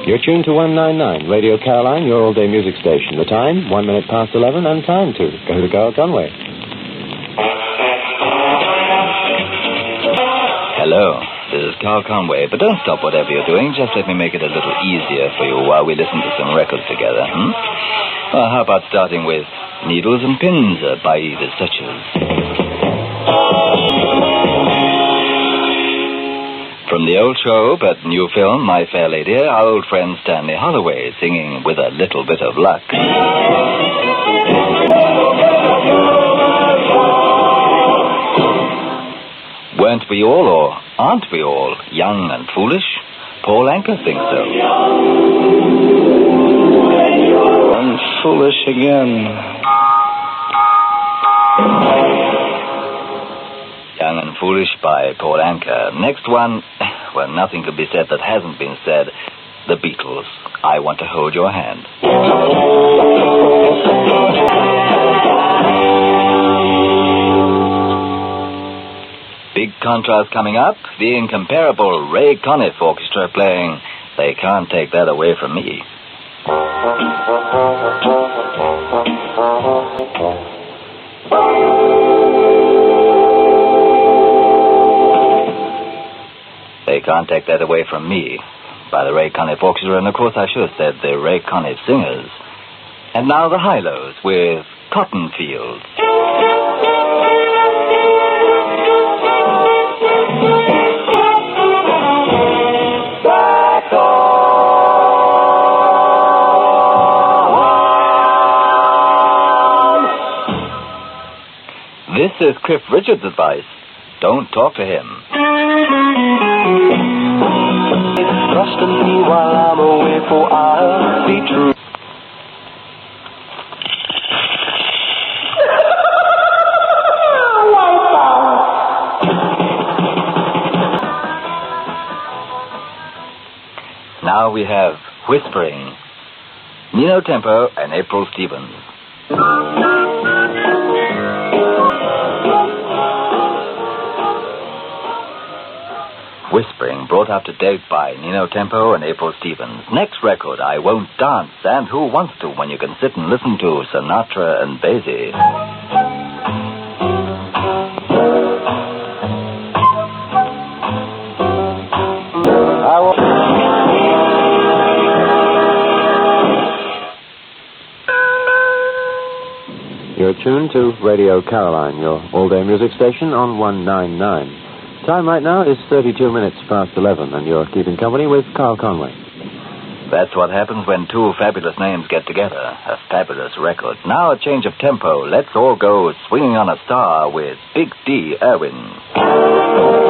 You're tuned to 199, Radio Caroline, your all-day music station. The time, 1 minute past 11, and time to go to Carl Conway. Hello, this is Carl Conway, but don't stop whatever you're doing. Just let me make it a little easier for you while we listen to some records together, Well, how about starting with Needles and Pins by the Suchers? From the old show, but new film, My Fair Lady, our old friend Stanley Holloway singing With a Little Bit of Luck. Weren't we all, or aren't we all, young and foolish? Paul Anka thinks so. I'm foolish again. Young and Foolish by Paul Anka. Next one, well, nothing could be said that hasn't been said. The Beatles, I Want to Hold Your Hand. Big contrast coming up. The incomparable Ray Conniff Orchestra playing They Can't Take That Away From Me. They Can't Take That Away From Me by the Ray Conniff Orchestra, and of course I should have said the Ray Conniff Singers. And now the Hi-Lo's with Cotton Fields. This is Cliff Richard's advice. Don't talk to him. Trusting me while I'm away, for I'll be true. Now we have Whispering, Nino Tempo and April Stevens. Whispering, brought up to date by Nino Tempo and April Stevens. Next record, I Won't Dance, and who wants to when you can sit and listen to Sinatra and Basie? You're tuned to Radio Caroline, your all-day music station on 199. Time right now is 32 minutes past 11, and you're keeping company with Carl Conway. That's what happens when two fabulous names get together. A fabulous record. Now a change of tempo. Let's all go swinging on a star with Big D. Irwin.